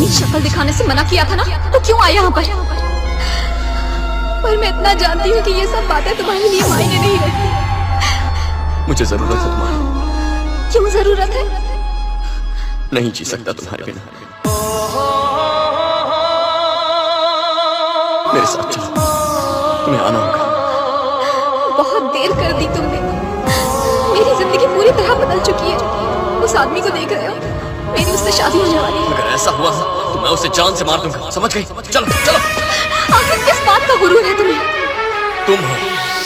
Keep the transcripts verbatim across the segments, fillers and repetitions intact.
शक्ल दिखाने से मना किया था ना, तो क्यों आया यहाँ पर? पर मैं इतना जानती हूँ कि ये सब बातें तुम्हारे लिए मायने नहीं रखती। मुझे जरूरत है तुम्हारी। क्यों जरूरत है? नहीं जी सकता तुम्हारे बिना। मेरे साथ चलो, तुम्हें आना होगा। बहुत देर कर दी तुमने। मेरी जिंदगी पूरी तरह बदल चुकी है। उस आदमी को देख रहे हो, मेरी उससे शादी होने वाली है। अगर ऐसा हुआ तो मैं उसे जान से मार दूंगा, समझ गई? चलो चलो। आखिर किस बात का गुरूर है तुम्हें? तुम हो।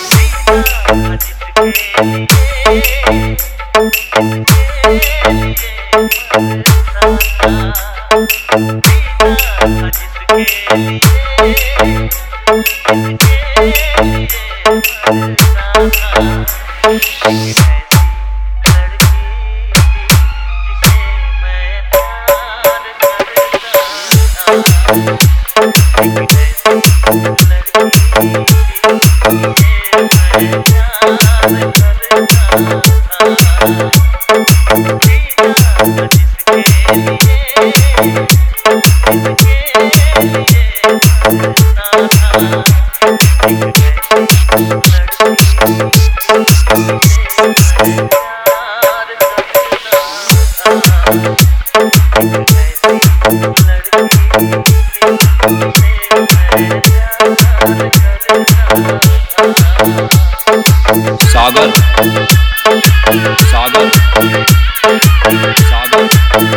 सागर सागर सागर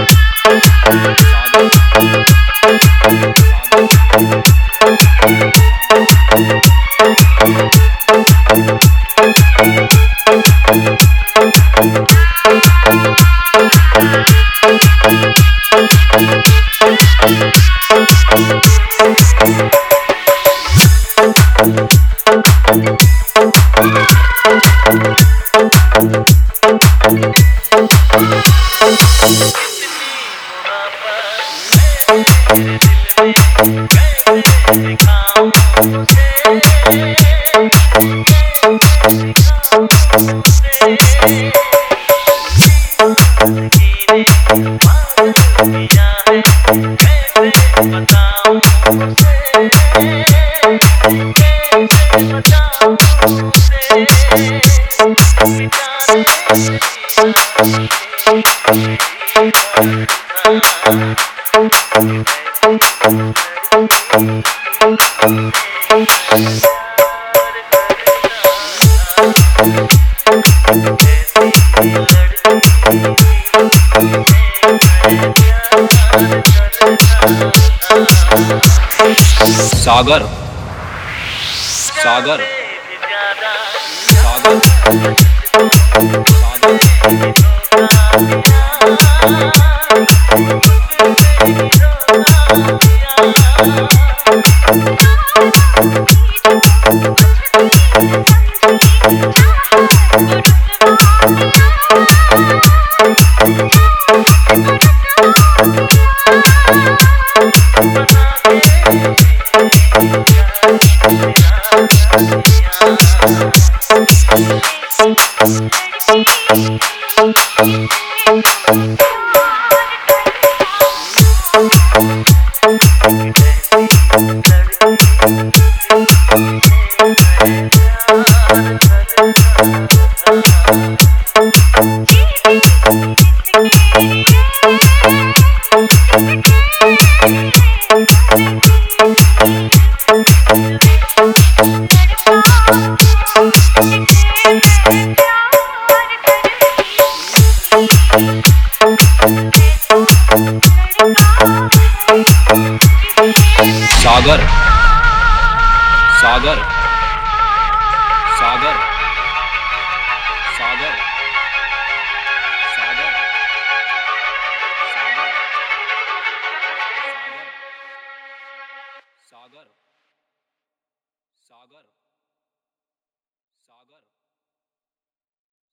सागर सागर सागर सागर